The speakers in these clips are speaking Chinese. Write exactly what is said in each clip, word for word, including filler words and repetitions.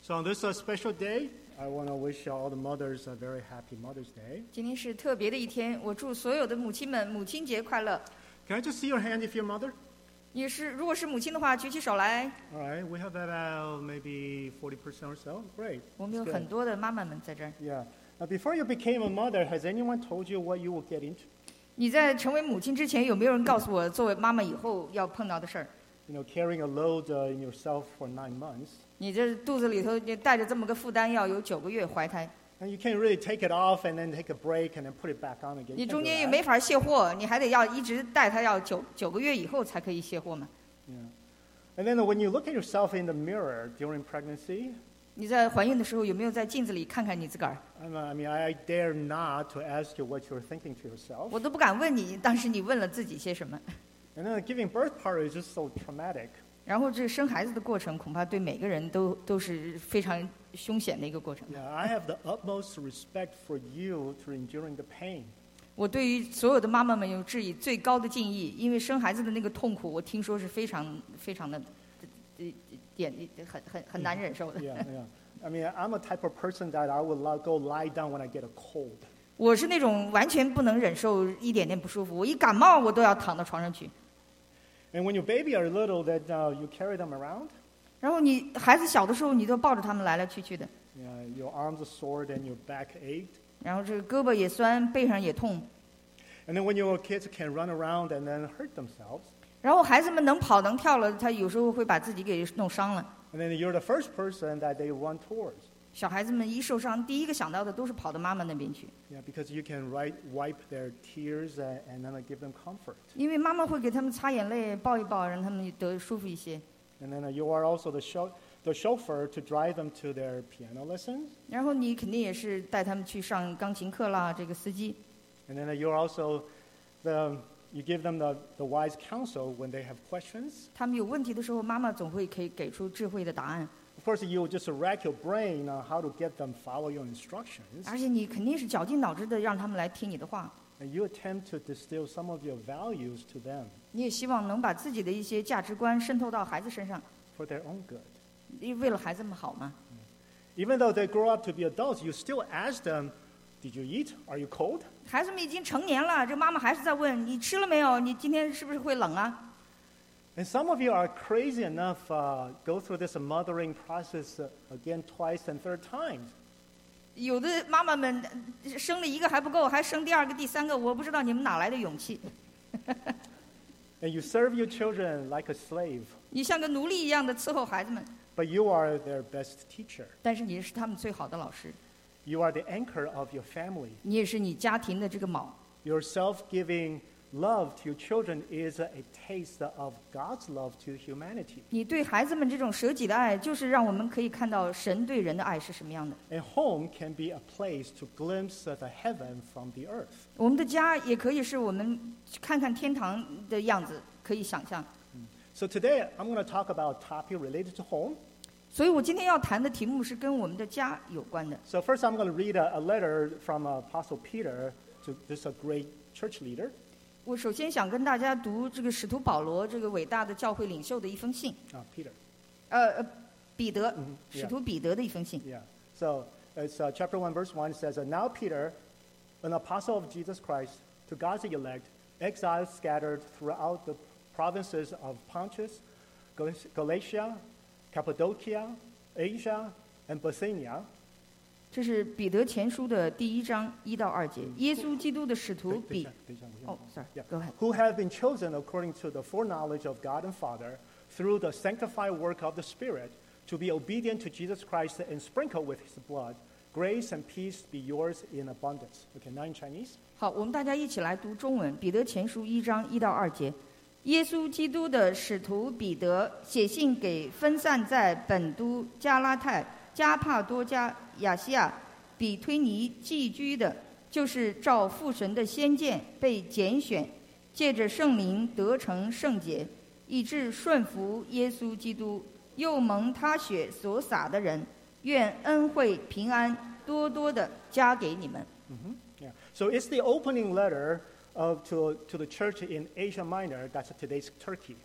So on this uh, special day, I want to wish all the mothers a very happy Mother's Day. 今天是特别的一天，我祝所有的母亲们母亲节快乐。 Can I just see your hand if you're a mother? 你是如果是母亲的话，举起手来。 All right, we have about maybe forty percent or so. Great. 我们有 That's 很 good. 多的妈妈们在这儿。 Yeah. Now, before you became a mother, has anyone told you what you will get into? 你在成为母亲之前，有没有人告诉我，作为妈妈以后要碰到的事儿？ You know, carrying a load uh, in yourself for nine months. 你这肚子里头你带着这么个负担，要有九个月怀胎， And you can't really take it off and then take a break and then put it back on again. 你 You can't 中 do 间也 that. 没法卸货，你还得要一直带它，要九九个月以后才可以卸货嘛。 Yeah. And then when you look at yourself in the mirror during pregnancy, 你在怀孕的时候有没有在镜子里看看你自个儿？ I mean, I mean, I dare not to ask you what you're thinking to yourself. 我都不敢问你，当时你问了自己些什么？ And then the giving birth part is just so traumatic. 然后这生孩子的过程，恐怕对每个人都都是非常凶险的一个过程。 Yeah, I have the utmost respect for you to enduring the pain. 我对于所有的妈妈们有致以最高的敬意，因为生孩子的那个痛苦，我听说是非常非常的，呃，点很很很难忍受的。 Yeah, yeah. I mean, I'm a type of person that I will li- go lie down when I get a cold. 我是那种完全不能忍受一点点不舒服，我一感冒我都要躺到床上去。 And when your baby are little, that uh, you carry them around. 然后你孩子小的时候，你都抱着他们来来去去的， Yeah, your arms are sore and your back ached. 然后这个胳膊也酸，背上也痛。 And then when your kids can run around and then hurt themselves. 然后孩子们能跑能跳了，他有时候会把自己给弄伤了。 And then you're the first person that they run towards. 小孩子们一受伤，第一个想到的都是跑到妈妈那边去， Yeah, because you can right, wipe their tears and, and then give them comfort. 因为妈妈会给他们擦眼泪，抱一抱，让他们得舒服一些。 And then uh, you are also the, show, the chauffeur to drive them to their piano lessons. 然后你肯定也是带他们去上钢琴课啦，这个司机。 And then uh, you're also the, you give them the, the wise counsel when they have questions. 他们有问题的时候，妈妈总会可以给出智慧的答案。 Of course, you just rack your brain on how to get them follow your instructions. 而且你肯定是绞尽脑汁的让他们来听你的话， And you attempt to distill some of your values to them 你也希望能把自己的一些价值观渗透到孩子身上， for their own good. 因为为了孩子们好嘛。 Even though they grow up to be adults, you still ask them, did you eat? Are you cold? 孩子们已经成年了，这妈妈还是在问你吃了没有？你今天是不是会冷啊？ And some of you are crazy enough uh, go through this mothering process uh, again, twice, and third times. 有的妈妈们呃生了一个还不够，还生第二个、第三个，我不知道你们哪来的勇气。 And you serve your children like a slave, 你像个奴隶一样的伺候孩子们， but you are their best teacher. 但是你是他们最好的老师， You are the anchor of your family. 你也是你家庭的这个锚。 Your self-giving love to your children is a, a taste of God's love to humanity. 你对孩子们这种舍己的爱，就是让我们可以看到神对人的爱是什么样的。 And home can be a place to glimpse the heaven from the earth. 我们的家也可以是我们看看天堂的样子，可以想象。 So today I'm going to talk about a topic related to home. 所以我今天要谈的题目是跟我们的家有关的。 So first I'm going to read a, a letter from Apostle Peter to this a great church leader. 我首先想跟大家读这个使徒保罗这个伟大的教会领袖的一封信， Uh, Peter. 呃，呃彼得， Mhm, yeah. 使徒彼得的一封信。 Yeah. So it's uh, chapter one, verse one. It says, "And now Peter, an apostle of Jesus Christ, to God's elect, exiles scattered throughout the provinces of Pontus, Gal- Galatia, Cappadocia, Asia, and Bithynia." 这是彼得前书的第一章一到二节。耶稣基督的使徒彼，哦 Yeah. ，sorry，go ahead。 Who have been chosen according to the foreknowledge of God and Father through the sanctified work of the Spirit to be obedient to Jesus Christ and sprinkled with his blood. Grace and peace be yours in abundance. Okay, now in Chinese. 好，我们大家一起来读中文。彼得前书一章一到二节，耶稣基督的使徒彼得写信给分散在本都、加拉太、加帕多加、亚细亚、比推尼寄居的，就是照父神的先见被拣选，借着圣灵得成圣洁，以致顺服耶稣基督，又蒙他血所洒的人，愿恩惠平安多多的加给你们。 Mm-hmm. Yeah. So it's the opening letter of, to, to the church in Asia Minor. That's today's Turkey.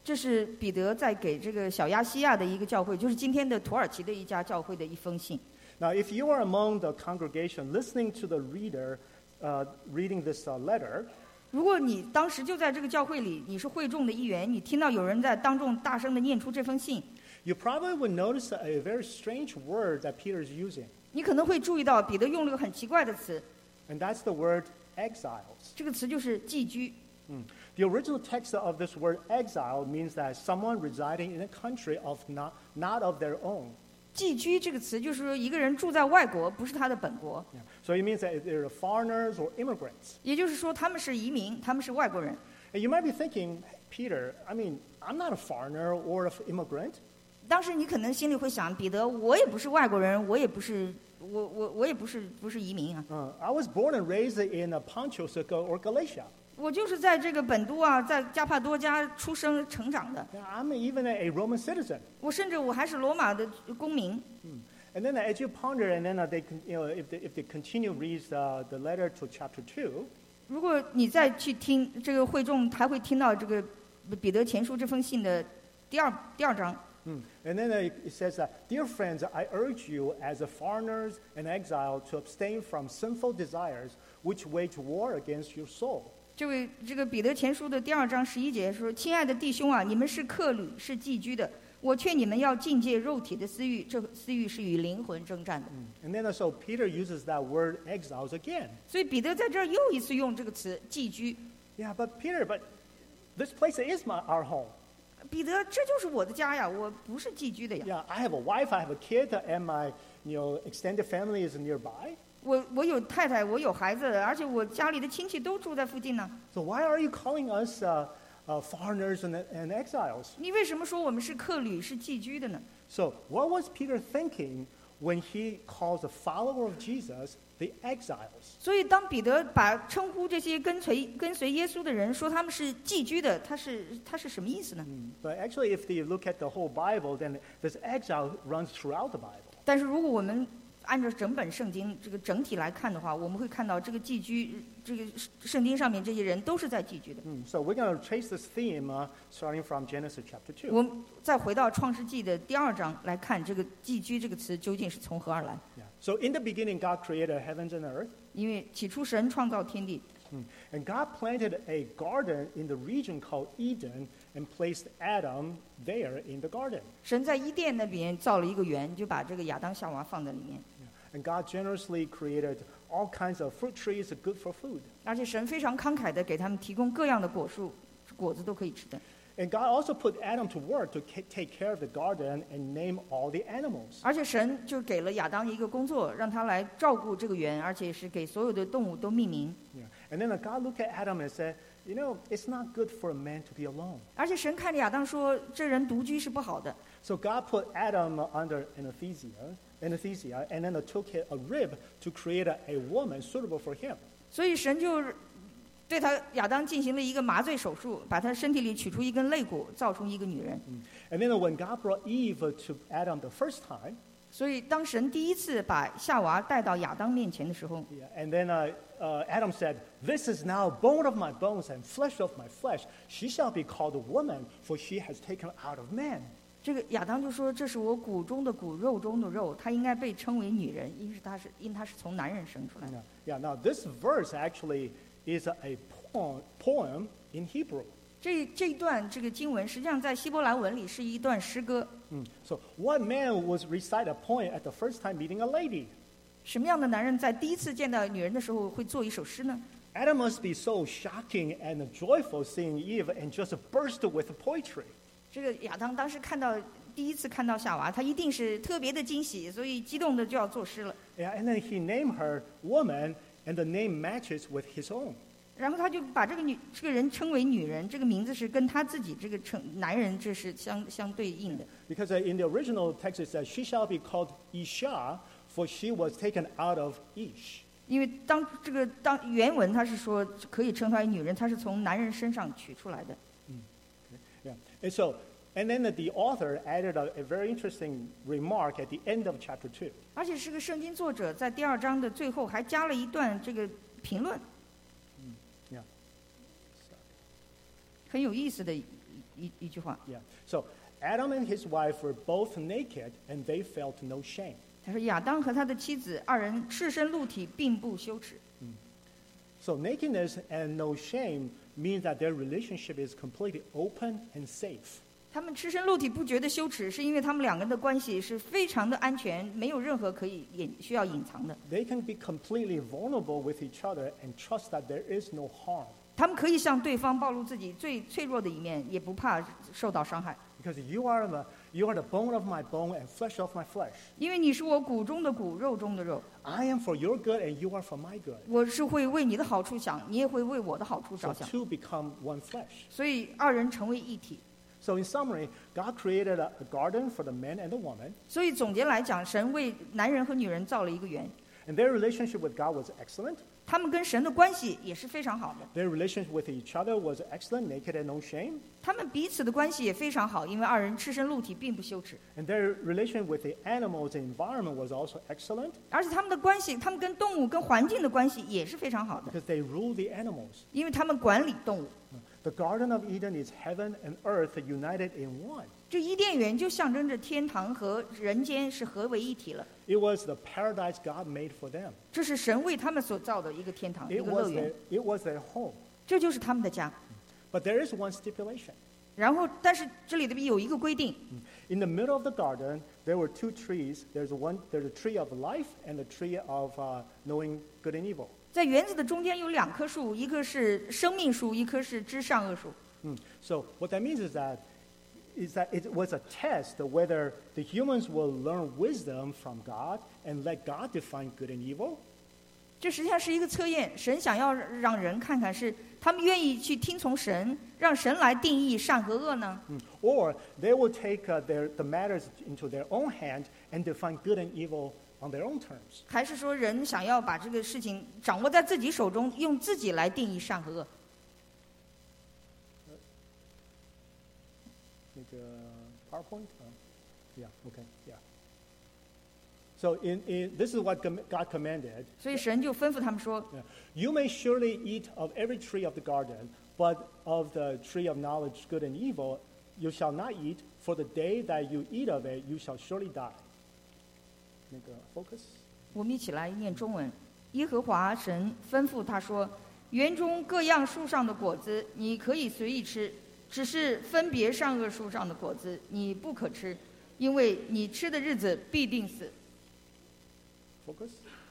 这是彼得在给这个小亚细亚的一个教会，就是今天的土耳其的一家教会的一封信。 Now, if you are among the congregation listening to the reader uh, reading this uh, letter, 如果你当时就在这个教会里，你是会众的一员，你听到有人在当众大声地念出这封信， you probably would notice a very strange word that Peter is using, 你可能会注意到彼得用了个很奇怪的词， and that's the word exiles. 这个词就是寄居。 Mm. The original text of this word exile means that someone residing in a country of not, not of their own. 寄居这个词就是说一个人住在外国，不是他的本国， Yeah. So it means that they're foreigners or immigrants. 也就是说他们是移民，他们是外国人。 And you might be thinking, hey, Peter, I mean, I'm not a foreigner or an immigrant. 当时你可能心里会想，彼得，我也不是外国人，我也不是，我我我也不是不是移民啊， Uh, I was born and raised in uh, Pontus or Galatia. 我就是在这个本都啊，在加帕多家出生成长的， Yeah, I'm even a, a Roman citizen. 我甚至我还是罗马的公民。 And then as you ponder, and then uh, they, con- you know, if they, if they continue read uh, the letter to chapter two, 如果你再去听这个会众，还会听到这个彼得前书这封信的第二第二章。 mm, and then uh, it says, uh, "Dear friends, I urge you, as a foreigners and exile, to abstain from sinful desires which wage war against your soul." 这位这个彼得前书的第二章十一节说：“亲爱的弟兄啊，你们是客旅，是寄居的。我劝你们要禁戒肉体的私欲，这私欲是与灵魂征战的。” And then uh, so Peter uses that word exiles again. 所以彼得在这儿又一次用这个词寄居。 Yeah, but Peter, but this place is my, our home. 彼得，这就是我的家呀，我不是寄居的呀。 Yeah, I have a wife, I have a kid, and my you know extended family is nearby. 我我有太太，我有孩子，而且我家里的亲戚都住在附近呢。 So why are you calling us uh, uh, foreigners and, and exiles? 你为什么说我们是客旅，是寄居的呢？ So what was Peter thinking when he calls a follower of Jesus the exiles? 所以当彼得把称呼这些跟随跟随耶稣的人说他们是寄居的，他是他是什么意思呢？ But actually, if you look at the whole Bible, then this exile runs throughout the Bible. 但是如果我们按照整本圣经这个整体来看的话，我们会看到这个寄居，这个圣经上面这些人都是在寄居的。 Mm, So we're going to trace this theme uh, starting from Genesis chapter two. 我们再回到创世纪的第二章来看这个寄居这个词究竟是从何而来。 Yeah. So in the beginning, God created heavens and earth. 因为起初神创造天地， Mm. And God planted a garden in the region called Eden and placed Adam there in the garden. 神在伊甸那边造了一个园，就把这个亚当夏娃放在里面。 And God generously created all kinds of fruit trees good for food. 而且神非常慷慨地给他们提供各样的果树，果子都可以吃的。 And God also put Adam to work to ca- take care of the garden and name all the animals. 而且神就给了亚当一个工作，让他来照顾这个园，而且是给所有的动物都命名。 Yeah. And then uh, God looked at Adam and said, you know, it's not good for a man to be alone. 而且神看着亚当说，这人独居是不好的， So God put Adam under anesthesia, anesthesia and then uh, took a rib to create a, a woman suitable for him. 所以神就对他亚当进行了一个麻醉手术，把他身体里取出一根肋骨，造出一个女人。 And then uh, when God brought Eve to Adam the first time, 所以当神第一次把夏娃带到亚当面前的时候， yeah, and then uh, uh, Adam said, "This is now bone of my bones and flesh of my flesh. She shall be called a woman, for she has taken out of man." 这个亚当就说：“这是我骨中的骨，肉中的肉，她应该被称为女人，因为她是因她是从男人生出来的。” Yeah, now this verse actually is a, a poem, poem in Hebrew. 这这一段这个经文实际上在希伯来文里是一段诗歌。 Mm. So what man was recite a poem at the first time meeting a lady? 什么样的男人在第一次见到女人的时候会做一首诗呢？ Adam must be so shocking and joyful seeing Eve and just burst with poetry. 这个亚当当时看到第一次看到夏娃，他一定是特别的惊喜，所以激动的就要作诗了。 Yeah, and then he named her woman, and the name matches with his own. 然后他就把这个女这个人称为女人，这个名字是跟他自己这个称男人这是相相对应的。 Because uh, in the original text it says, "She shall be called Isha, for she was taken out of Ish." 因为当这个当原文他是说可以称她为女人，她是从男人身上取出来的。 Yeah. And so, and then the author added a, a very interesting remark at the end of chapter two. 而且是个圣经作者在第二章的最后还加了一段这个评论， Yeah. 很有意思的一一句话。 Yeah. So Adam and his wife were both naked, and they felt no shame. 他说亚当和他的妻子二人赤身露体，并不羞耻。 So nakedness and no shame means that their relationship is completely open and safe. 他们赤身露体不觉得羞耻，是因为他们两个人的关系是非常的安全，没有任何可以隐需要隐藏的。 They can be completely vulnerable with each other and trust that there is no harm. 他们可以向对方暴露自己最脆弱的一面，也不怕受到伤害。 Because you are the you are the bone of my bone and flesh of my flesh. 因为你是我骨中的骨，肉中的肉， I am for your good and you are for my good. 我是会为你的好处想，你也会为我的好处 So 着想， two become one flesh. 所以二人成为一体。 So in summary, God created a, a garden for the man and the woman, 所以总结来讲，神为男人和女人造了一个园， and their relationship with God was excellent. 他们跟神的关系也是非常好的， Their relationship with each other was excellent, naked and no shame. 他们彼此的关系也非常好，因为二人赤身露体并不羞耻， And their relationship with the animals and environment was also excellent 而且他们的关系，他们跟动物、跟环境的关系也是非常好的， because they rule the animals. 因为他们管理动物。 The Garden of Eden is heaven and earth united in one. 这伊甸园就象征着天堂和人间是合为一体了， It was the paradise God made for them. 这是神为他们所造的一个天堂，一 It 个乐 was 园 their,，it was their home. 这就是他们的家。 But there is one stipulation. 然后，但是这里的有一个规定， In the middle of the garden, there were two trees. There's one. There's a tree of life and a tree of uh, knowing good and evil. 在园子的中间有两棵树，一棵是生命树，一棵是知善恶树。 Mm. So what that means is that is that it was a test of whether the humans will learn wisdom from God and let God define good and evil, 这实际上是一个测验，神想要让人看看是他们愿意去听从神，让神来定义善和恶呢， mm. or they will take uh, their, the matters into their own hand and define good and evil on their own terms. 还是说人想要把这个事情掌握在自己手中，用自己来定义善和恶？ Like a PowerPoint? Uh, yeah, okay, yeah. So in, in, this is what com- God commanded. 所以神就吩咐他们说 Yeah. You may surely eat of every tree of the garden, but of the tree of knowledge, good and evil, you shall not eat, for the day that you eat of it, you shall surely die. 那个 focus. 我们一起来念中文。耶和华神吩咐他说：“园中各样树上的果子，你可以随意吃，只是分别善恶树上的果子，你不可吃，因为你吃的日子必定死。” Focus.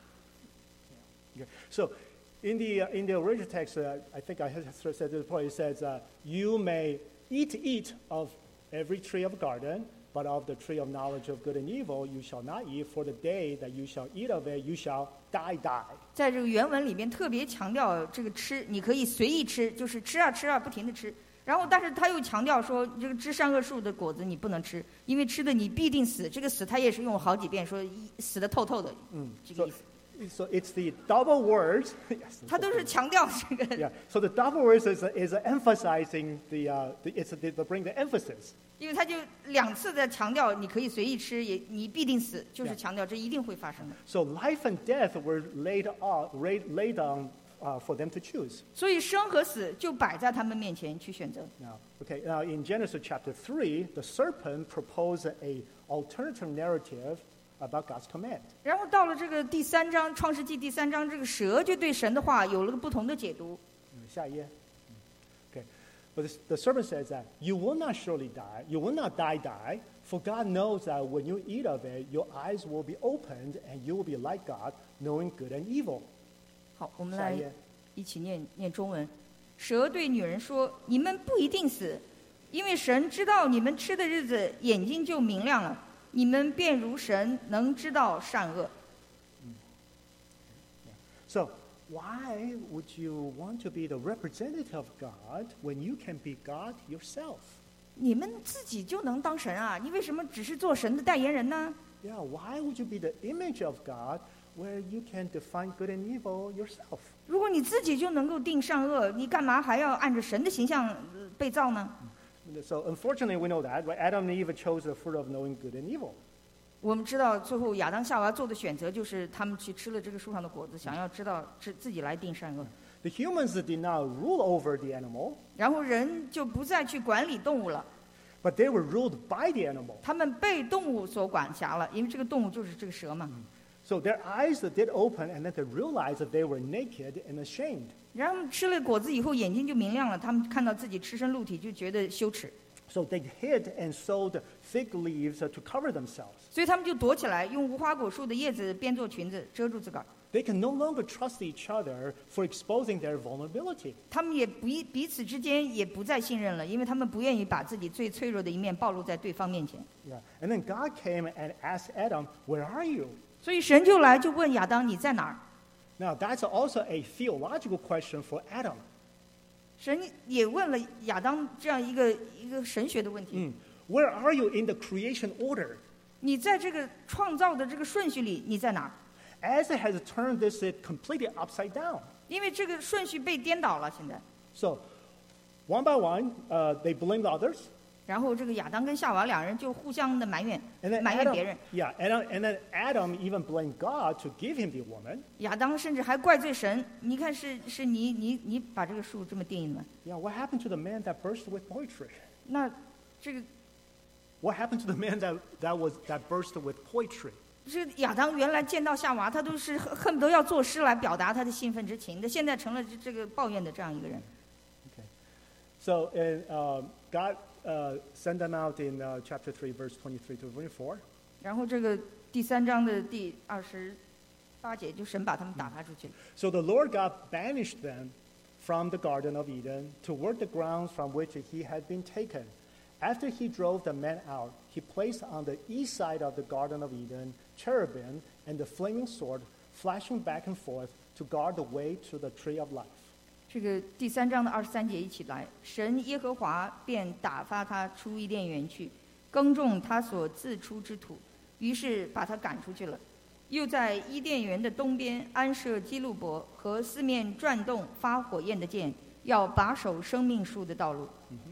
Yeah. Okay. So, in the uh, in the original text, uh, I think I had said this before. It says, uh, "You may eat eat of every tree of the garden, but of the tree of knowledge of good and evil you shall not eat. For the day that you shall eat of it, you shall die, die." 在这个原文里面特别强调这个吃，你可以随意吃，就是吃啊吃啊，不停的吃。然后，但是他又强调说，这个知善恶树的果子你不能吃，因为吃的你必定死。这个死他也是用了好几遍，说死的透透的， 嗯这个意思。 So it's the double words. Yes, 他都是强调这个， yeah. So the double words is, is emphasizing the, uh, the it's the, the bring the emphasis. 因为他就两次在强调你可以随意吃，也你必定死，就是 Yeah. 强调这一定会发生的。 So life and death were laid out, laid, laid down uh, for them to choose. 所以生和死就摆在他们面前去选择。 Now, okay. Now in Genesis chapter three, the serpent proposed a alternative narrative about God's command. 然后到了这个第三章《创世纪》第三章，这个蛇就对神的话有了个不同的解读。 下一页. Okay. But the, the serpent says that you will not surely die. You will not die, die. For God knows that when you eat of it, your eyes will be opened and you will be like God, knowing good and evil. 好，我们来下一页。 一起念念中文。蛇对女人说：“你们不一定死，因为神知道你们吃的日子，眼睛就明亮了，你们便如神，能知道善恶。” So why would you want to be the representative of God when you can be God yourself? 你们自己就能当神啊？你为什么只是做神的代言人呢？ Yeah, why would you be the image of God where you can define good and evil yourself? 如果你自己就能够定善恶，你干嘛还要按着神的形象呃被造呢？ So unfortunately, we know that, right? Adam and Eve chose the fruit of knowing good and evil. 我们知道，最后亚当夏娃做的选择就是他们去吃了这个树上的果子，想要知道自自己来定善恶。 The humans did not rule over the animal, 然后人就不再去管理动物了， but they were ruled by the animal. 他们被动物所管辖了，因为这个动物就是这个蛇嘛。 So their eyes did open, and then they realized that they were naked and ashamed. 然后吃了果子以后，眼睛就明亮了，他们看到自己赤身露体，就觉得羞耻， So they hid and sewed fig leaves to cover themselves. 所以他们就躲起来，用无花果树的叶子编做裙子遮住自个儿。 They can no longer trust each other for exposing their vulnerability. 他们也不彼此之间也不再信任了，因为他们不愿意把自己最脆弱的一面暴露在对方面前。 Yeah. And then God came and asked Adam, "Where are you?" 所以神就来就问亚当：“你在哪儿？” Now that's also a theological question for Adam. 神也问了亚当这样一个一个神学的问题： Mm. Where are you in the creation order? 你在这个创造的这个顺序里，你在哪儿？ As it has turned this uh, completely upside down. 因为这个顺序被颠倒了，现在。 So, one by one, uh, they blamed others. 然后这个亚当跟夏娃两人就互相的埋怨 And then 埋怨 Adam, 别人。 yeah, Adam, and then Adam even blamed God to give him the woman. 亚当甚至还怪罪神，你看是是你你你把这个树这么定的。 Yeah, what happened to the man that burst with poetry? 那这个 What happened to the man that, that was that burst with poetry? 这亚当原来见到夏娃，他都是恨恨不得要作诗来表达他的兴奋之情的，现在成了这这个抱怨的这样一个人。 Okay. So, and, uh, God uh, sent them out in uh, chapter three, verse twenty-three to twenty-four. 然后这个第三章的第二十八节，就神把他们打发出去了。 So the Lord God banished them from the Garden of Eden to work the grounds from which he had been taken. After he drove the men out, he placed on the east side of the Garden of Eden cherubim and the flaming sword flashing back and forth to guard the way to the tree of life. 这个第三章的二十三节一起来，神耶和华便打发他出伊甸园去，耕种他所自出之土，于是把他赶出去了。又在伊甸园的东边安设基路伯和四面转动发火焰的剑，要把守生命树的道路。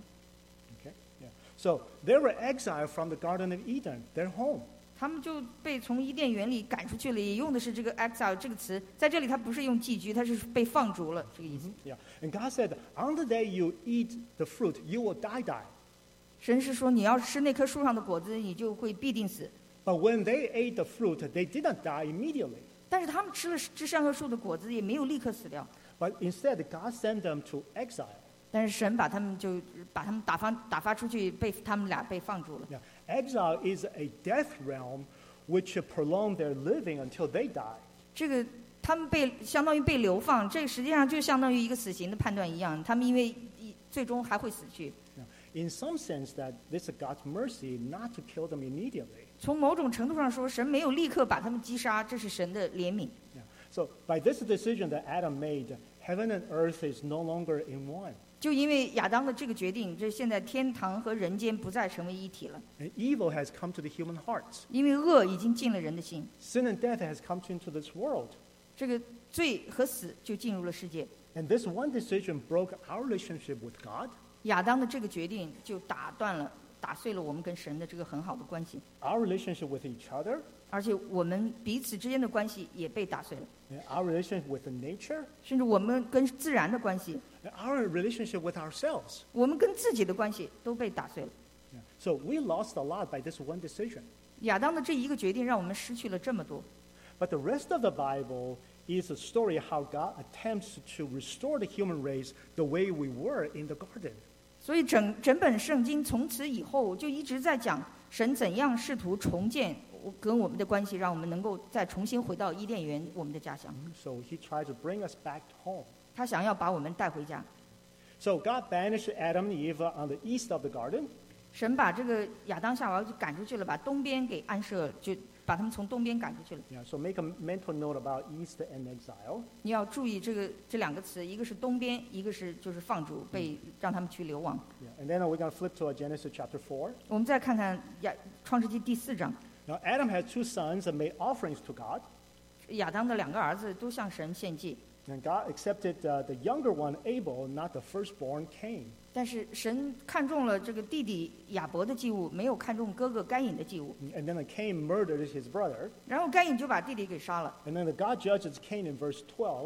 Okay? Yeah. So they were exiled from the Garden of Eden, their home. 他们就被从伊甸园里赶出去了，也用的是这个 exile 这个词，在这里它不是用寄居，它是被放逐了这个意思。 Yeah. And God said, on the day you eat the fruit, you will die, die. 神是说，你要吃那棵树上的果子，你就会必定死。 But when they ate the fruit, they did not die immediately. 但是他们吃了这善恶树的果子，也没有立刻死掉。 But instead, God sent them to exile. 但是神把他们就把他们打发打发出去，被他们俩被放逐了。 Yeah. Exile is a death realm which prolong their living until they die. 这个他们被相当于被流放，这个实际上就相当于一个死刑的判断一样。他们因为一最终还会死去。 Yeah. In some sense, that this is God's mercy not to kill them immediately. 从某种程度上说，神没有立刻把他们击杀，这是神的怜悯。 Yeah. So by this decision that Adam made, heaven and earth is no longer in one. 就因为亚当的这个决定，这现在天堂和人间不再成为一体了， And evil has come to the human hearts. 因为恶已经进了人的心， Sin and death has come into this world. 这个罪和死就进入了世界。 And this one decision broke our relationship with God, 亚当的这个决定就打断了、打碎了我们跟神的这个很好的关系， our relationship with each other, 而且我们彼此之间的关系也被打碎了， and our relationship with the nature, 甚至我们跟自然的关系， and our relationship with ourselves. 我们跟自己的关系都被打碎了。 Yeah. So we lost a lot by this one decision. 亚当的这一个决定让我们失去了这么多， But the rest of the Bible is a story how God attempts to restore the human race the way we were in the garden. 所以整整本圣经从此以后就一直在讲神怎样试图重建跟我们的关系，让我们能够再重新回到伊甸园，我们的家乡。 So he tried to bring us back home. 他想要把我们带回家。 So God banished Adam and Eve on the east of the garden. 神把这个亚当夏娃就赶出去了，把东边给安设了，就把他们从东边赶出去了。 Yeah, so make a mental note about east and exile. 你要注意这个这两个词，一个是东边，一个是就是放逐，被让他们去流亡。 Yeah. And then we're going to flip to Genesis chapter four. 我们再看看亚创世纪第四章， Now Adam had two sons and made offerings to God. 亚当的两个儿子都向神献祭， And God accepted uh, the younger one, Abel, not the firstborn, Cain. 但是神看中了这个弟弟亚伯的祭物，没有看中哥哥该隐的祭物。 And then Cain murdered his brother. 然后该隐就把弟弟给杀了。 And then God judges Cain in verse twelve.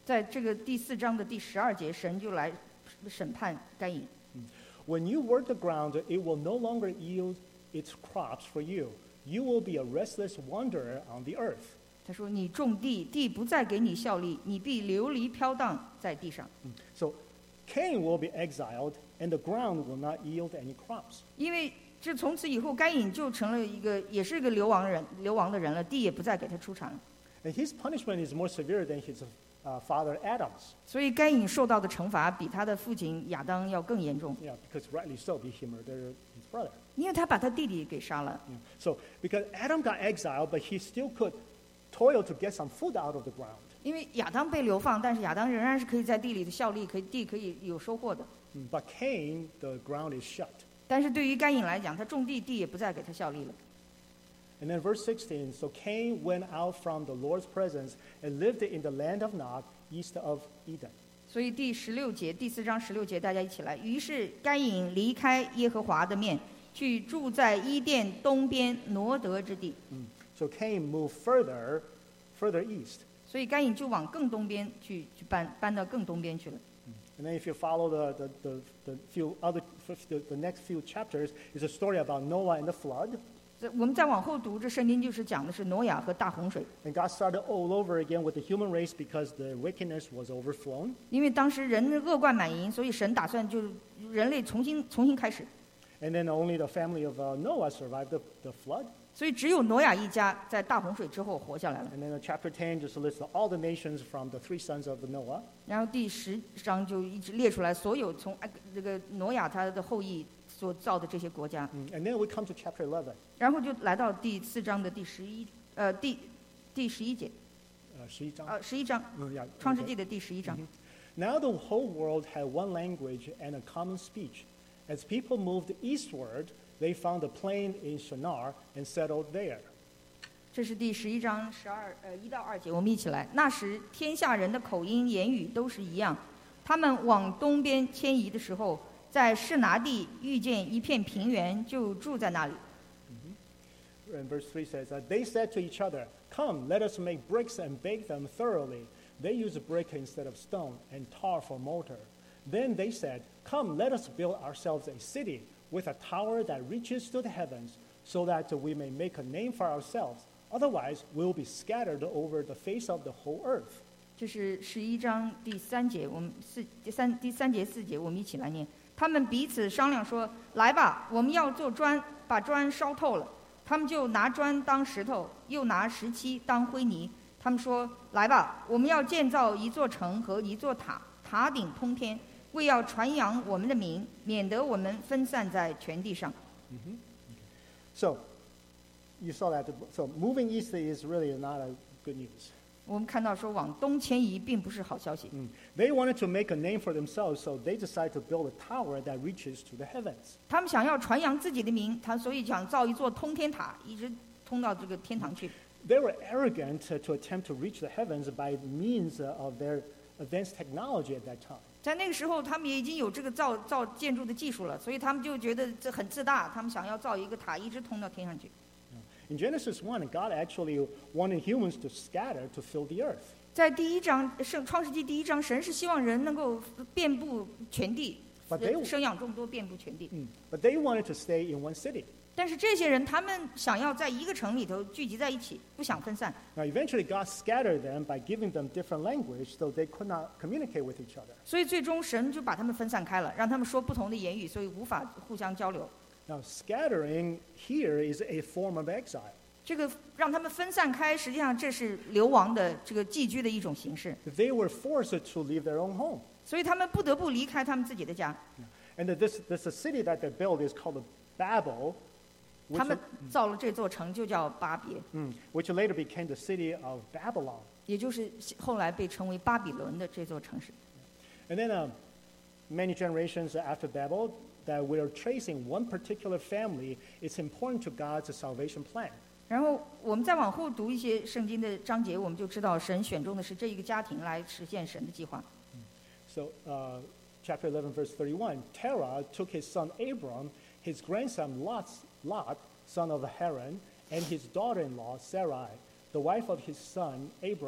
在这个第四章的第十二节，神就来审判该隐。 When you work the ground, it will no longer yield its crops for you. You will be a restless wanderer on the earth. 他说：“你种地，地不再给你效力，你必流离飘荡在地上。” So Cain will be exiled, and the ground will not yield any crops. 因为这从此以后，该隐就成了一个，也是一个流亡人、流亡的人了，地也不再给他出产了。 And his punishment is more severe than his uh, father Adam's. 所以该隐受到的惩罚比他的父亲亚当要更严重。 Yeah, because rightly so, he murdered his brother. 因为他把他弟弟给杀了。 Yeah. So because Adam got exiled, but he still could toil to get some food out of the ground. 因为亚当被流放，但是亚当仍然是可以在地里的效力，可以地可以有收获的。 But Cain, the ground is shut. 但是对于该隐来讲，他种地，地也不再给他效力了。 And then verse sixteen, so Cain went out from the Lord's presence and lived in the land of Nod, east of Eden. 所以第十六节，第四章十六节，大家一起来。于是该隐离开耶和华的面，去住在伊甸东边挪得之地。 So Cain moved further, further east. 所以该隐就往更东边去，去搬搬到更东边去了。 And then if you follow the, the, the, the few other, the, the next few chapters, is a story about Noah and the flood. 我们再往后读，这圣经就是讲的是挪亚和大洪水。 And God started all over again with the human race because the wickedness was overflown. 因为当时人恶贯满盈，所以神打算就是人类重新重新开始。 And then only the family of uh, Noah survived the, the flood. 所以只有挪亚一家在大洪水之后活下来了。 And then uh, chapter ten just lists all the nations from the three sons of Noah. 然后第十章就一直列出来所有从埃这个挪亚他的后裔所造的这些国家。 And then we come to chapter eleven. 然后就来到第四章的第十一呃第第十一节 Uh, 十一章。 呃十一章 Mm, yeah, 创世 okay. 纪的第十一章。 Now the whole world had one language and a common speech. As people moved eastward, they found a plain in Shinar and settled there. 这是第十一章十二呃一到二节，我们一起来。那时天下人的口音言语都是一样，他们往东边迁移的时候，在示拿地遇见一片平原，就住在那里。 And verse three says, uh, they said to each other, come, let us make bricks and bake them thoroughly. They used brick instead of stone and tar for mortar. Then they said, come, let us build ourselves a city with a tower that reaches to the heavens, so that we may make a name for ourselves. Otherwise, we'll be scattered over the face of the whole earth. 这是十一章第三节，我们四第三第三节四节，我们一起来念。他们彼此商量说：“来吧，我们要做砖，把砖烧透了。”他们就拿砖当石头，又拿石漆当灰泥。他们说：“来吧，我们要建造一座城和一座塔，塔顶通天，为要传扬我们的名，免得我们分散在全地上。” So, you saw that. So, moving east is really not a good news. 我们看到说往东迁移并不是好消息。 Mm. They wanted to make a name for themselves, so they decided to build a tower that reaches to the heavens. 他们想要传扬自己的名，他所以想造一座通天塔，一直通到这个天堂去。 They were arrogant uh, to attempt to reach the heavens by means uh, of their advanced technology at that time. 在那个时候，他们也已经有这个造造建筑的技术了，所以他们就觉得这很自大，他们想要造一个塔，一直通到天上去。 In Genesis one, God actually wanted humans to scatter to fill the earth. 在第一章圣创世纪第一章，神是希望人能够遍布全地， But they- 生养众多，遍布全地。 Mm. But they wanted to stay in one city. 但是这些人，他们想要在一个城里头聚集在一起，不想分散。 Now, eventually, God scattered them by giving them different language, so they could not communicate with each other. 所以最终神就把他们分散开了，让他们说不同的言语，所以无法互相交流。 Now, scattering here is a form of exile. 这个让他们分散开，实际上这是流亡的这个寄居的一种形式， They were forced to leave their own home. 所以他们不得不离开他们自己的家。 And this, this city that they built is called Babel, 他 which, 们造了这座城，就叫巴别， mm, which later became the city of Babylon. 也就是后来被称为巴比伦的这座城市。 And then uh, many generations after Babel, that we're tracing one particular family, it's important to God's salvation plan. 然后我们再往后读一些圣经的章节，我们就知道神选中的是这一个家庭来实现神的计划。 So, uh, chapter eleven, verse thirty-one, Terah took his son Abram, his grandson Lot, Lot, son of Haran, and his daughter-in-law Sarai, the wife of his son Abram,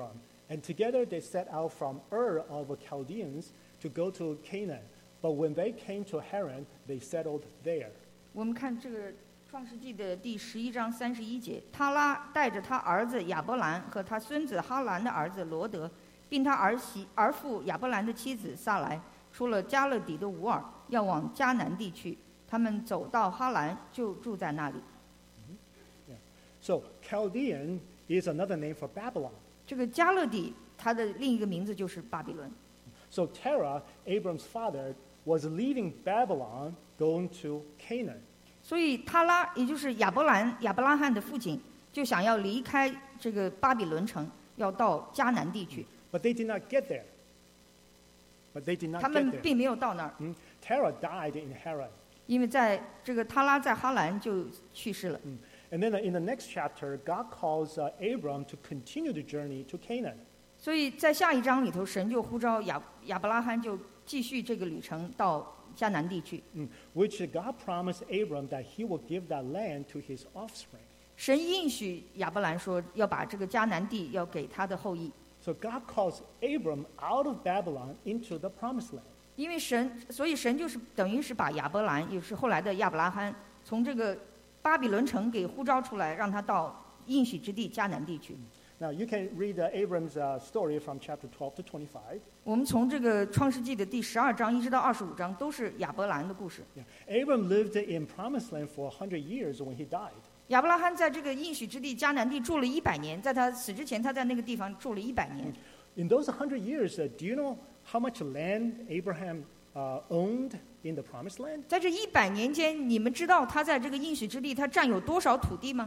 And together they set out from Ur of the Chaldeans to go to Canaan. But when they came to Haran, they settled there. 我们看这个创世纪的第十一章三十一节，他拉带着他儿子亚伯兰和他孙子哈兰的儿子罗德，并他儿媳儿妇亚伯兰的妻子撒来，出了加勒底的乌尔，要往迦南地去。他们走到哈兰，就住在那里。 Yeah. So Chaldean is another name for Babylon. 这个加勒底，它的另一个名字就是巴比伦。 So Terah, Abram's father, was leaving Babylon, going to Canaan. 所以他拉，也就是亚伯兰亚伯拉罕的父亲，就想要离开这个巴比伦城，要到迦南地去。 But they did not get there. But they did not 他 get 们 there. 并没有到那儿， Mm. Terah died in Haran. 因为在这个他拉在哈兰就去世了。 Mm. And then in the next chapter, God calls uh, Abram to continue the journey to Canaan. 所以在下一章里头，神就呼召亚亚伯拉罕就继续这个旅程到迦南地去。 Mm. Which God promised Abram that he will give that land to his offspring. 神应许亚伯兰说，要把这个迦南地要给他的后裔。 So God calls Abram out of Babylon into the promised land. 因为神，所以神就是等于是把亚伯兰，也是后来的亚伯拉罕，从这个巴比伦城给呼召出来，让他到应许之地迦南地去。 Now you can read uh, Abram's uh, story from chapter twelve to twenty-five. 我们从这个创世纪的第十二章一直到二十五章，都是亚伯兰的故事。 Yeah. Abram lived in promised land for a hundred years when he died. 亚伯拉罕在这个应许之地迦南地住了一百年，在他死之前，他在那个地方住了一百年。 In those hundred years, uh, do you know how much land Abraham uh, owned in the promised land? 在这一百年间，你们知道他在这个应许之地，他占有多少土地吗？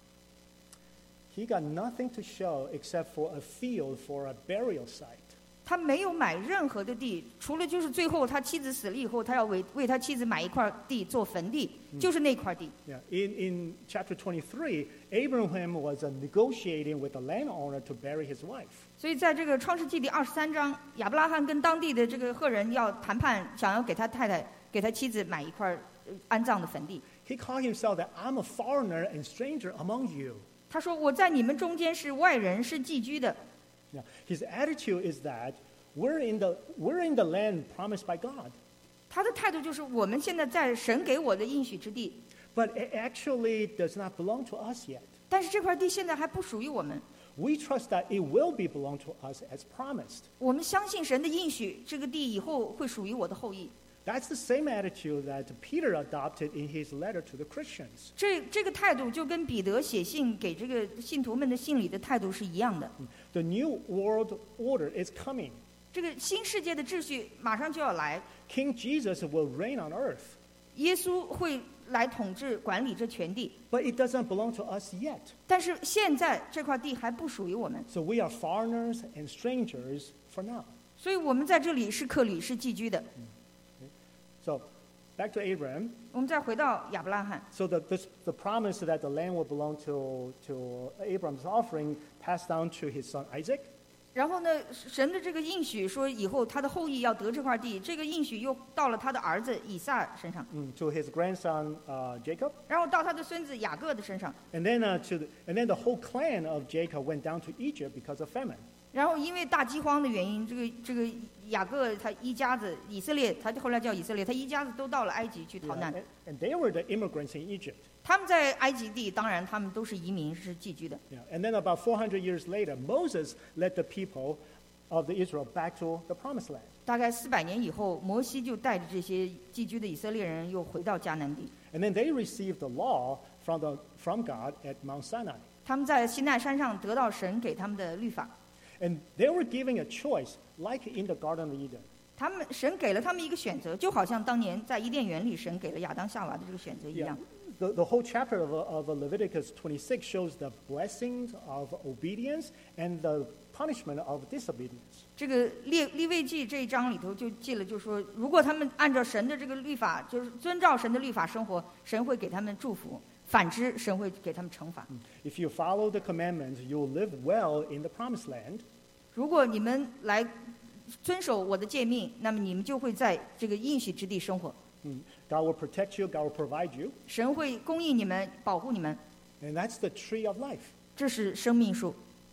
He got nothing to show except for a field for a burial site. 他没有买任何的地，除了就是最后他妻子死了以后，他要为为他妻子买一块地做坟地，就是那块地。 Yeah. In, in chapter twenty-three, Abraham was uh, negotiating with the landowner to bury his wife. 所以在这个创世纪第二十三章，亚伯拉罕跟当地的这个赫人要谈判，想要给他太太、给他妻子买一块呃安葬的坟地。 He called himself that I'm a foreigner and stranger among you. 他说：“我在你们中间是外人，是寄居的。” Yeah. His attitude is that we're in the we're in the land promised by God, 他的态度就是：我们现在在神给我的应许之地， but it actually does not belong to us yet. 但是这块地现在还不属于我们。 We trust that it will be belong to us as promised. 我们相信神的应许，这个地以后会属于我的后裔。 That's the same attitude that Peter adopted in his letter to the Christians. 这这个态度就跟彼得写信给这个信徒们的信里的态度是一样的。 The new world order is coming. 这个新世界的秩序马上就要来， King Jesus will reign on earth, 耶稣会来统治管理这全地。 but it doesn't belong to us yet. 但是现在这块地还不属于我们， So we are foreigners and strangers for now. 所以我们在这里是客旅，是寄居的。 So back to Abraham. 我们再回到亚伯拉罕， So the, this, the promise that the land will belong to, to Abraham's offering passed down to his son Isaac. 然后呢，神的这个应许说以后他的后裔要得这块地，这个应许又到了他的儿子以撒身上， Mm, to his grandson uh, Jacob. 然后到他的孙子雅各的身上。 And then, uh, to the, and then the whole clan of Jacob went down to Egypt because of famine. 然后因为大饥荒的原因，这个这个雅各他一家子以色列，他后来叫以色列，他一家子都到了埃及去逃 Yeah, 难。 and, and they were the immigrants in Egypt. 他们在埃及地，当然他们都是移民，是寄居的。 Yeah. And then about four hundred years later, Moses led the people of the Israel back to the promised land. 大概四百年以后，摩西就带着这些寄居的以色列人又回到迦南地。 And then they received the law from, the, from God at Mount Sinai. 他们在西奈山上得到神给他们的律法， And they were given a choice, like in the Garden of Eden. 他们神给了他们一个选择，就好像当年在伊甸园里神给了亚当夏娃的这个选择一 Yeah. 样。 The, the whole chapter of, of Leviticus twenty-six shows the blessings of obedience and the punishment of disobedience. 这个列利未记这一章里头就记了，就说如果他们按照神的这个律法，就是遵照神的律法生活，神会给他们祝福；反之，神会给他们惩罚。 If you follow the commandments, you will live well in the promised land. 如果你们来遵守我的诫命，那么你们就会在这个应许之地生活。 Mm. God will protect you, God will provide you. 神会供应你们，保护你们， And that's the tree of life. 这是生命树。 Right.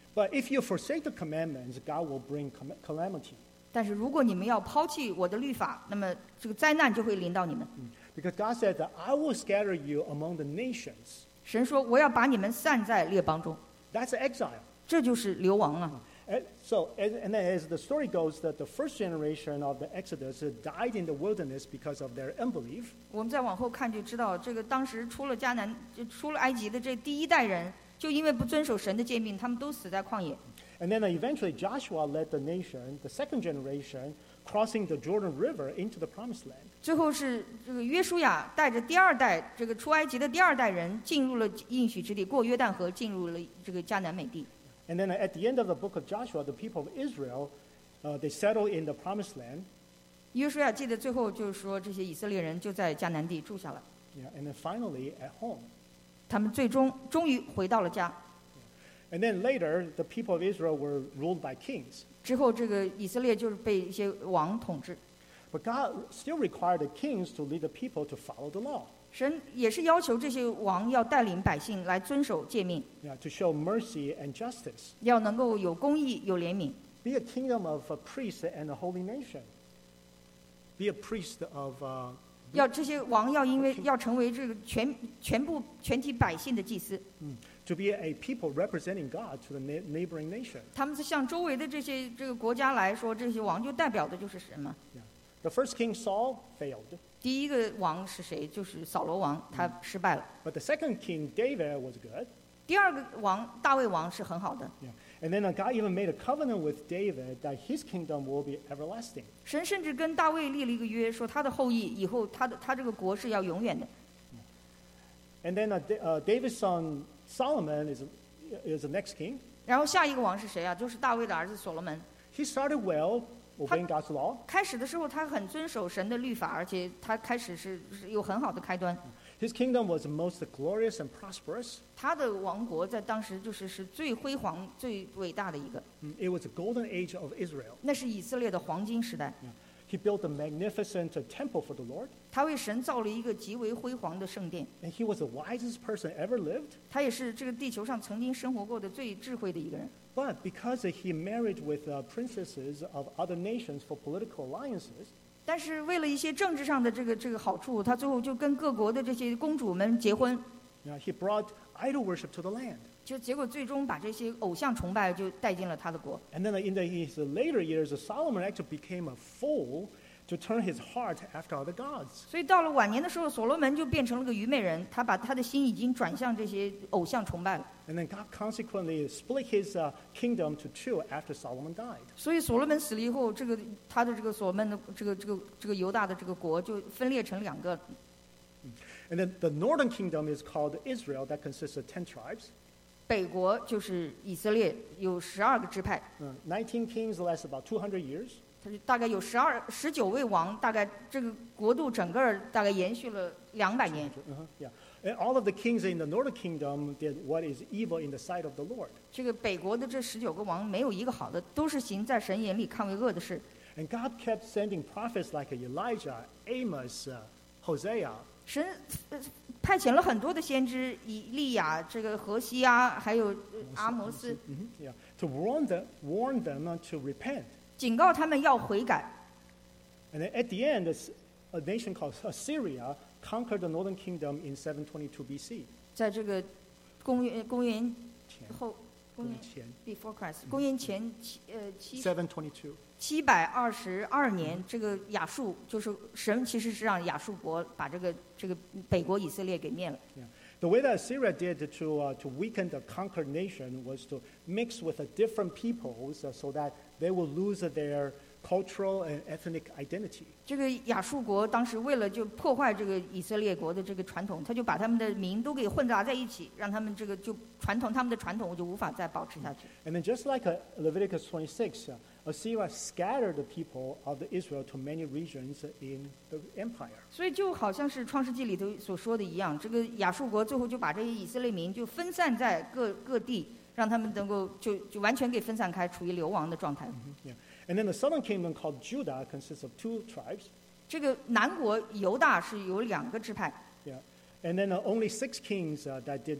But if you forsake the commandments, God will bring calamity. 但是如果你们要抛弃我的律法，那么这个灾难就会临到你们。 Because God said that I will scatter you among the nations. 神说我要把你们散在列邦中， That's exile. 这就是流亡了。 And so, and, and then as the story goes, that the first generation of the Exodus died in the wilderness because of their unbelief. 我们再往后看就知道，这个当时出了迦南、就出了埃及的这第一代人，就因为不遵守神的诫命，他们都死在旷野。 And then eventually Joshua led the nation, the second generation, crossing the Jordan River into the Promised Land. 最后是这个约书亚带着第二代这个出埃及的第二代人进入了应许之地，过约旦河进入了这个迦南美地。 And then at the end of the book of Joshua, the people of Israel, uh, they settled in the Promised Land. 约书亚记得最后就是说，这些以色列人就在迦南地住下了。 Yeah, and then finally at home. 他们最终终于回到了家。 And then later, the people of Israel were ruled by kings. 之后，这个以色列就是被一些王统治。 But God still required the kings to lead the people to follow the law. 神也是要求这些王要带领百姓来遵守诫命， Yeah, to show mercy and justice. 要能够有公义、有怜悯， Be a kingdom of a priest and a holy nation. Be a priest of. Uh, 要这些王要因为要成为这个全全部全体百姓的祭司， to be a people representing God to the na- neighboring nation. 他们向周围的这些这个国家来说，这些王就代表的就是神嘛。 Yeah. The first king Saul failed. 第一个王是谁？就是扫罗王，他失败了。 But the second king, David, was good. 第二个王大卫王是很好的。 Yeah. And then uh, God even made a covenant with David that his kingdom will be everlasting. 神甚至跟大卫立了一个约，说他的后裔以后他的他这个国是要永远的。 And then uh, Da- uh, David's son Solomon is, is the next king. 然后下一个王是谁啊？就是大卫的儿子所罗门。 He started well, obeying God's law. 开始的时候他很遵守神的律法，而且他开始是是有很好的开端。 His kingdom was most glorious and prosperous. 他的王国在当时就是是最辉煌、最伟大的一个， Mm, It was the golden age of Israel. 那是以色列的黄金时代。 He built a magnificent uh, temple for the Lord. 他为神造了一个极为辉煌的圣殿， And he was the wisest person ever lived. 他也是这个地球上曾经生活过的最智慧的一个人。 But because he married with uh, princesses of other nations for political alliances, 但是为了一些政治上的这个这个好处，他最后就跟各国的这些公主们结婚， you know, he brought idol worship to the land. 就结果最终把这些偶像崇拜就带进了他的国。 And then in the, his later years, Solomon actually became a fool to turn his heart after other gods. 所以到了晚年的时候，所罗门就变成了个愚昧人，他把他的心已经转向这些偶像崇拜了。 And then God consequently split his uh, kingdom to two after Solomon died. 所以所罗门死了以后，这个他的这个所罗门的这个这个这个犹大的这个国就分裂成两个。 And then the northern kingdom is called Israel, that consists of ten tribes. 北国就是以色列，有十二个支派， Uh, nineteen kings last about two hundred years. 它就大概有十二十九位王，大概这个国度整个大概延续了两百年。 Uh-huh, yeah. And all of the kings in the northern kingdom did what is evil in the sight of the Lord. 这个北国的这十九个王没有一个好的，都是行在神眼里看为恶的事。 And God kept sending prophets like Elijah, Amos, uh, Hosea. 神呃派遣了很多的先知，以利亚、这个何西阿，还有呃阿摩斯， Mhm, yeah, to warn them, warn them uh, to repent. 警告他们要悔改。 And then at the end, this- a nation called Assyria conquered the northern kingdom in seven twenty-two B C. 在这个公元公元后公元前 before Christ 公元前七呃七 seven twenty-two. 七百二十二年，这个亚述就是神其实是让亚述国把这个这个北国以色列给灭了。 Yeah. The way that Assyria did to, uh, to weaken the conquered nation was to mix with the different peoples uh, so that they will lose their cultural and ethnic identity. 这个亚述国当时为了就破坏这个以色列国的这个传统，他就把他们的民都给混杂在一起，让他们这个就传统他们的传统就无法再保持下去。 And then just like uh, Leviticus twenty-six, uh, Assyria scattered the people of the Israel to many regions in the empire. 所以就好像是创世纪里头所说的一样，这个亚述国最后就把这些以色列民就分散在各各地，让他们能够就就完全给分散开，处于流亡的状态。 Yeah. And then the southern kingdom called Judah consists of two tribes. 这个南国犹大是有两个支派， Yeah. And then uh, only six kings uh, that did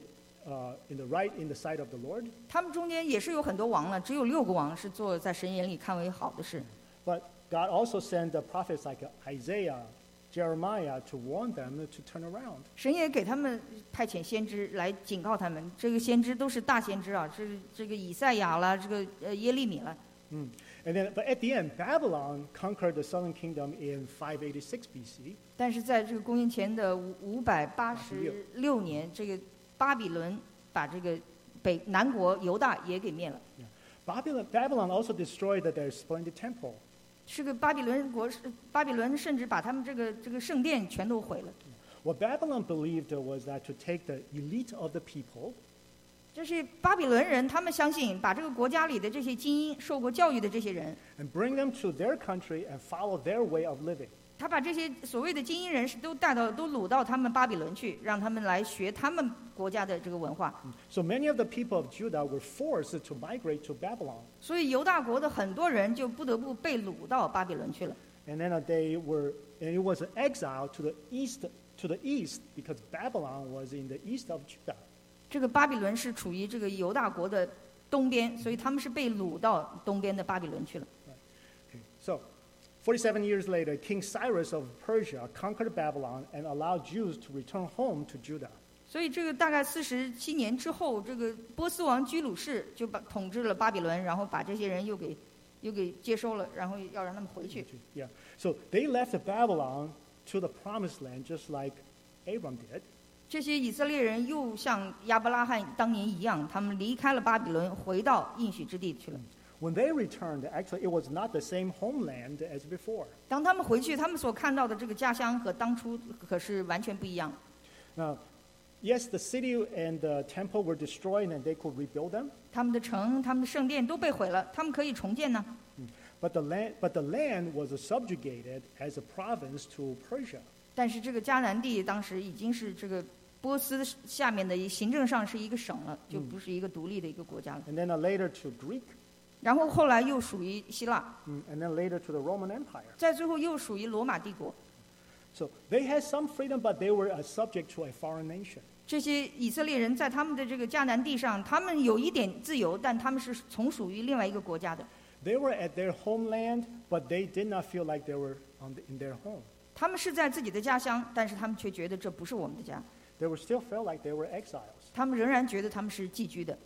uh, in the right in the sight of the Lord. 他们中间也是有很多王了，只有六个王是做在神眼里看为好的事。 But God also sent the prophets like Isaiah, Jeremiah to warn them to turn around. 神也给他们派遣先知来警告他们，这个先知都是大先知啊，这这个以赛亚啦，这个呃耶利米了。 Mm. And then, but at the end, Babylon conquered the southern kingdom in five eighty-six B C. 但是在这个公元前的五五百八十六年，这个巴比伦把这个北南国犹大也给灭了。 Yeah. Babylon, Babylon also destroyed their splendid temple. 是个巴比伦国，巴比伦甚至把他们这个这个圣殿全都毁了。 What Babylon believed was that to take the elite of the people. 这是巴比伦人，他们相信把这个国家里的这些精英、受过教育的这些人， And bring them to their country and follow their way of living. 他把这些所谓的精英人士都带到、都掳到他们巴比伦去，让他们来学他们国家的这个文化。 So many of the people of Judah were forced to migrate to Babylon. 所以犹大国的很多人就不得不被掳到巴比伦去了。 And then uh, they were, and it was an exile to the east, to the east, because Babylon was in the east of Judah. 这个巴比伦是处于这个犹大国的东边，所以他们是被掳到东边的巴比伦去了。 Okay. So, forty-seven years later, King Cyrus of Persia conquered Babylon and allowed Jews to return home to Judah. 所以这个大概四十七年之后，这个波斯王居鲁士就把统治了巴比伦，然后把这些人又给又给接收了，然后要让他们回去。 Yeah. So they left Babylon to the promised land just like Abram did. 这些以色列人又像亚伯拉罕当年一样，他们离开了巴比伦，回到应许之地去了。 When they returned, actually, it was not the same homeland as before. 当他们回去，他们所看到的这个家乡和当初可是完全不一样。 Now, yes, the city and the temple were destroyed and they could rebuild them. 他们的城、他们的圣殿都被毁了，他们可以重建呢。 But the land, but the land was subjugated as a province to Persia. 但是这个迦南地当时已经是这个波斯下面的一行政上是一个省了，就不是一个独立的一个国家了。 And then uh, later to Greek, 然后后来又属于希腊， mm, and then later to the Roman Empire. 再最后又属于罗马帝国。 So they had some freedom, but they were uh, subject to a foreign nation. 这些以色列人在他们的这个迦南地上，他们有一点自由，但他们是从属于另外一个国家的。 They were at their homeland, but they did not feel like they were on the, in their home. 他们是在自己的家乡，但是他们却觉得这不是我们的家， They were still felt like they were exiles. 他们仍然觉得他们是寄居的。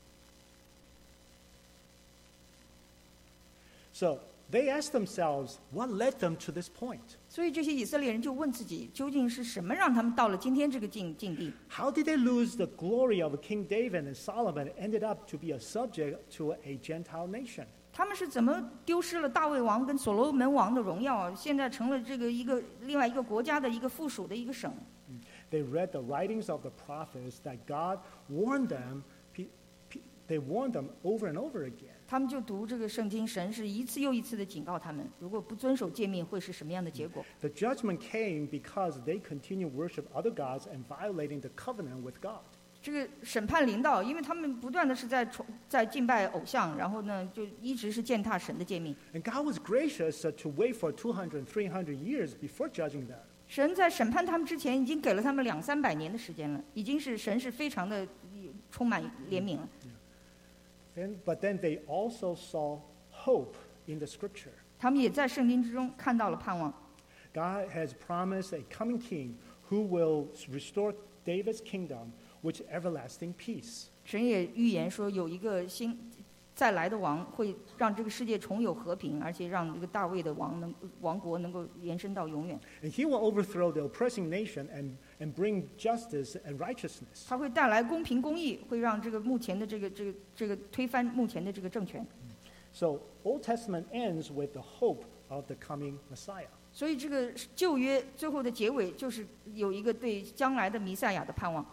So they asked themselves, what led them to this point? 所以这些以色列人就问自己，究竟是什么让他们到了今天这个境境地？ How did they lose the glory of King David and Solomon and ended up to be a subject to a Gentile nation? 他们是怎么丢失了大卫王跟所罗门王的荣耀，现在成了这个一个另外一个国家的一个附属的一个省？ They read the writings of the prophets that God warned them. Pe- pe- They warned them over and over again. 他们就读这个圣经，神是一次又一次的警告他们，如果不遵守诫命，会是什么样的结果？ The judgment came because they continued worship other gods and violating the covenant with God. 这个审判临到，因为他们不断的是在崇在敬拜偶像，然后呢，就一直是践踏神的诫命。 And God was gracious uh, to wait for two hundred, three hundred years before judging them. 神在审判他们之前，已经给了他们两三百年的时间了，已经是神是非常的充满怜悯了。 And, but then they also saw hope in the scripture. 他们也在圣经之中看到了盼望。 God has promised a coming king who will restore David's kingdom with everlasting peace. 神也预言说，有一个新再来的王会让这个世界重有和平，而且让这个大卫的王能王国能够延伸到永远。 And he will overthrow the oppressing nation and, and bring justice and righteousness. 他会带来公平公义，会让这个目前的这个这个这个推翻目前的这个政权。 So Old Testament ends with the hope of the coming Messiah. 所以这个旧约最后的结尾就是有一个对将来的弥赛亚的盼望。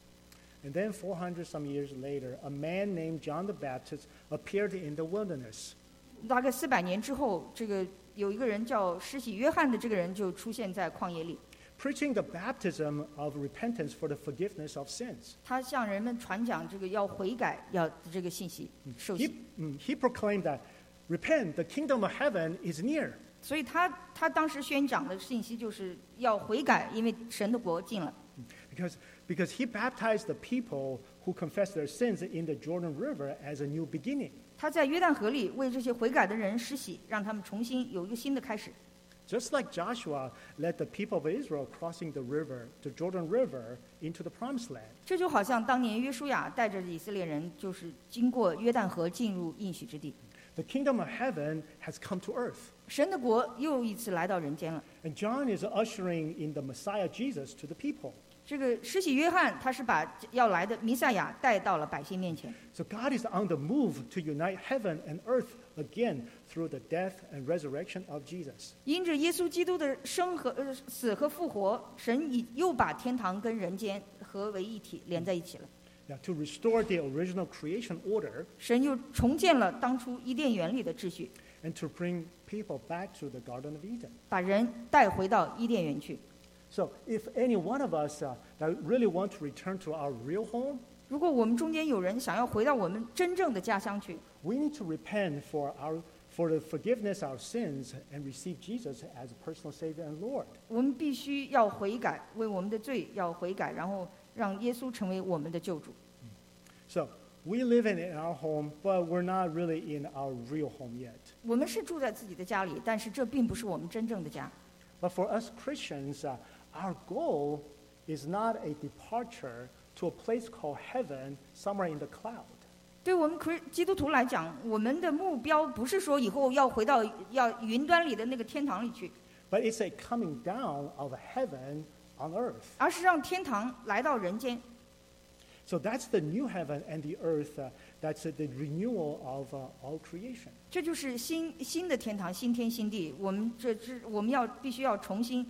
And then four hundred some years later, a man named John the Baptist appeared in the wilderness. 大概四百年之后，这个有一个人叫施洗约翰的这个人就出现在旷野里， Preaching the baptism of repentance for the forgiveness of sins. 他向人们传讲这个要悔改要这个信息受 He, 洗。 mm, he proclaimed that, repent, the kingdom of heaven is near. 所以他他当时宣讲的信息就是要悔改，因为神的国近了。 Because, because he baptized the people who confessed their sins in the Jordan River as a new beginning. 他在约旦河里为这些悔改的人施洗，让他们重新有一个新的开始。 Just like Joshua led the people of Israel crossing the river, the Jordan River, into the promised land. 这就好像当年约书亚带着以色列人，就是经过约旦河进入应许之地。 The kingdom of heaven has come to earth. 神的国又一次来到人间了。 And John is ushering in the Messiah Jesus to the people. 这个施洗约翰，他是把要来的弥赛亚带到了百姓面前。 So God is on the move to unite heaven and earth again through the death and resurrection of Jesus. 因着耶稣基督的生和呃死和复活，神已又把天堂跟人间合为一体，连在一起了。 Now, to restore the original creation order 神又重建了当初伊甸园里的秩序， and to bring people back to the Garden of Eden. 把人带回到伊甸园去。 So if any one of us uh, that really want to return to our real home, 如果我们中间有人想要回到我们真正的家乡去， we need to repent for our for the forgiveness of our sins and receive Jesus as a personal Savior and Lord. 我们必须要悔改，为我们的罪要悔改，然后让耶稣成为我们的救主。 So we live in, in our home, but we're not really in our real home yet. 我们是住在自己的家里，但是这并不是我们真正的家。 But for us Christians, uh, our goal is not a departure to a place called heaven somewhere in the cloud. 对我们基督徒来讲，我们的目标不是说以后要回到要云端里的那个天堂里去， But it's a coming down of heaven on earth. 而是让天堂来到人间。 So that's the new heaven and the earth. Uh, that's uh, the renewal of uh, all creation. 这就是新新的天堂，新天新地。我们这是我们要必须要重新，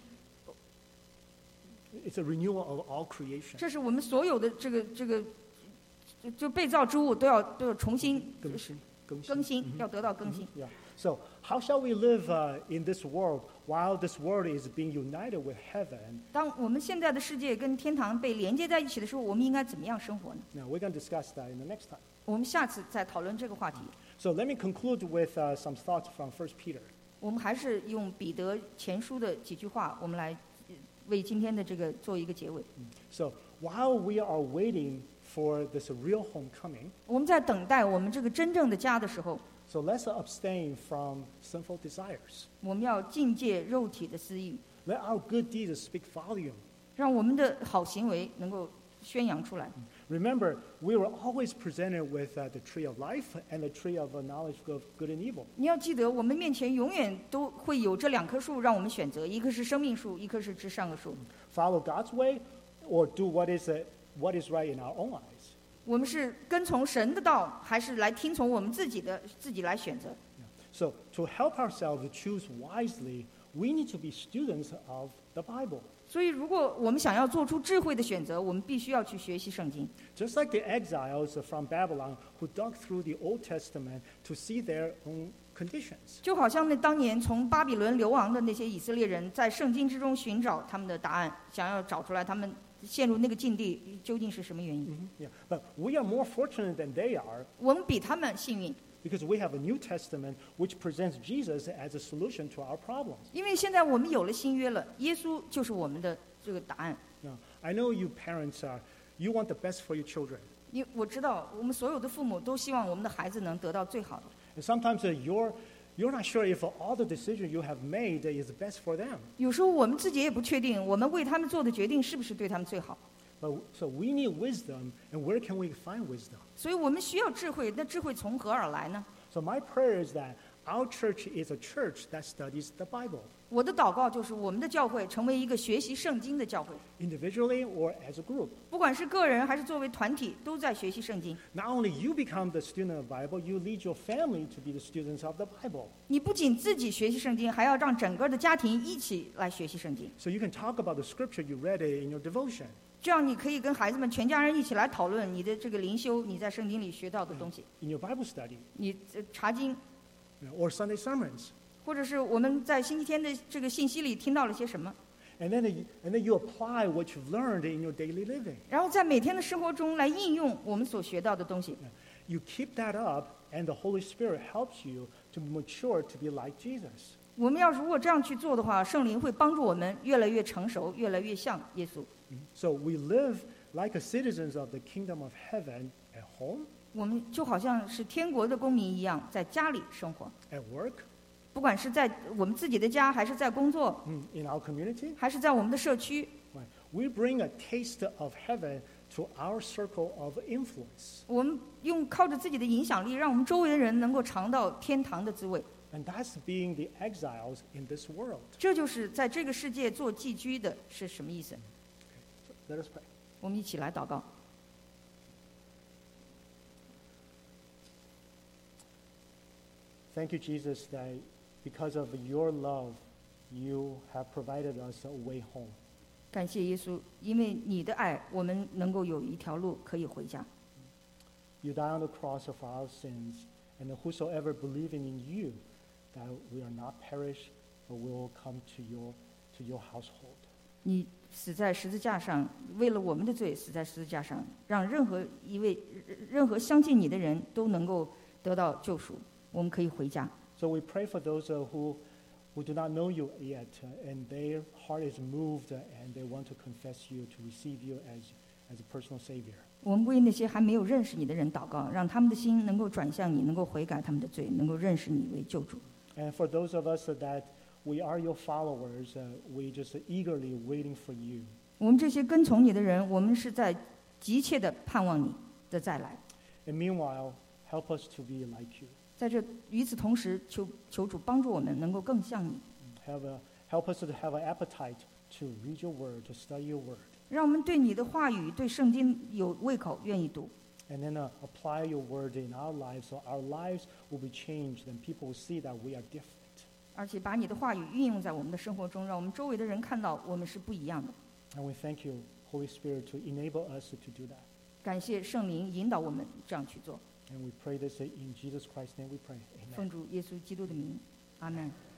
It's a renewal of all creation. 这是我们所有的这个这个就就被造之物都要都要重新更新，更新。 更新，要得到更新。 Yeah. So how shall we live uh, in this world while this world is being united with heaven? 当我们现在的世界跟天堂被连接在一起的时候，我们应该怎么样生活呢？ Now we're going to discuss that in the next time. 我们下次再讨论这个话题。 So let me conclude with uh, some thoughts from First Peter. 我们还是用彼得前书的几句话，我们来呃为今天的这个做一个结尾。 So while we are waiting for this real homecoming, 我们在等待我们这个真正的家的时候， so let's abstain from sinful desires. 我们要禁戒肉体的私欲， Let our good deeds speak volume. 让我们的好行为能够宣扬出来。 Remember, we were always presented with uh, the tree of life and the tree of uh, knowledge of good and evil. 你要记得，我们面前永远都会有这两棵树让我们选择，一棵是生命树，一棵是知善恶树。 Follow God's way or do what is, uh, what is right in our own eyes. 我们是跟从神的道，还是来听从我们自己的自己来选择？ So to help ourselves choose wisely, we need to be students of the Bible. 所以，如果我们想要做出智慧的选择，我们必须要去学习圣经。 Just like the exiles from Babylon who dug through the Old Testament to see their own conditions. 就好像那当年从巴比伦流亡的那些以色列人，在圣经之中寻找他们的答案，想要找出来他们陷入那个境地究竟是什么原因。 Yeah. But we are more fortunate than they are 我们比他们幸运， because we have a New Testament which presents Jesus as a solution to our problems. 因为现在我们有了新约了，耶稣就是我们的这个答案。 Now, I know you parents are, you want the best for your children. 因我知道，我们所有的父母都希望我们的孩子能得到最好的。 And sometimes uh, you're, you're not sure if all the decisions you have made is best for them. 有时候我们自己也不确定，我们为他们做的决定是不是对他们最好。 But, so we need wisdom, and where can we find wisdom? 所以我们需要智慧，那智慧从何而来呢？ So my prayer is that our church is a church that studies the Bible, 我的祷告就是我们的教会成为一个学习圣经的教会， individually or as a group. 不管是个人还是作为团体，都在学习圣经。 Not only you become the student of the Bible, you lead your family to be the students of the Bible. 你不仅自己学习圣经，还要让整个的家庭一起来学习圣经。 So you can talk about the scripture you read it in your devotion. 这样你可以跟孩子们全家人一起来讨论你的这个灵修，你在圣经里学到的东西， In your Bible study, 你呃查经， you know, or Sunday sermons. 或者是我们在星期天的这个信息里听到了些什么， And then, and then you apply what you've learned in your daily living. 然后在每天的生活中来应用我们所学到的东西。 You keep that up, and the Holy Spirit helps you to mature to be like Jesus. 我们要如果这样去做的话，圣灵会帮助我们越来越成熟，越来越像耶稣。 So we live like a citizens of the kingdom of heaven at home, 我们就好像是天国的公民一样，在家里生活， at work, 不管是在我们自己的家，还是在工作， in our community. 还是在我们的社区， Right. We bring a taste of heaven to our circle of influence. 我们用靠着自己的影响力，让我们周围的人能够尝到天堂的滋味。 And that's being the exiles in this world. 这就是在这个世界做寄居的是什么意思？ Let us pray. 我们一起来祷告。 Thank you, Jesus, that because of your love, you have provided us a way home. 感谢耶稣，因为你的爱，我们能够有一条路可以回家。 You died on the cross for our sins, and whosoever believing in you, that we are not perish, but will come to your to your household. 你死在十字架上，为了我们的罪死在十字架上，让任何一位、任何相信你的人都能够得到救赎。我们可以回家。 So we pray for those uh, who who do not know you yet, uh, and their heart is moved, uh, and they want to confess you, to receive you as as a personal Savior. 我们为那些还没有认识你的人祷告，让他们的心能够转向你，能够悔改他们的罪，能够认识你为救主。 And for those of us that we are your followers, uh, we just eagerly waiting for you. 我们这些跟从你的人，我们是在急切的盼望你的再来。 And meanwhile, help us to be like you. 在这与此同时，求求主帮助我们能够更像你， Have a, help us to have an appetite to read your word, to study your word, 让我们对你的话语、对圣经有胃口，愿意读。 and then uh, apply your word in our lives, so our lives will be changed, and people will see that we are different. 而且把你的话语运用在我们的生活中，让我们周围的人看到我们是不一样的。 And we thank you, Holy Spirit, to enable us to do that. 感谢圣灵引导我们这样去做。 And we pray this in Jesus Christ's name we pray. Amen. 奉主耶稣基督的名，阿门。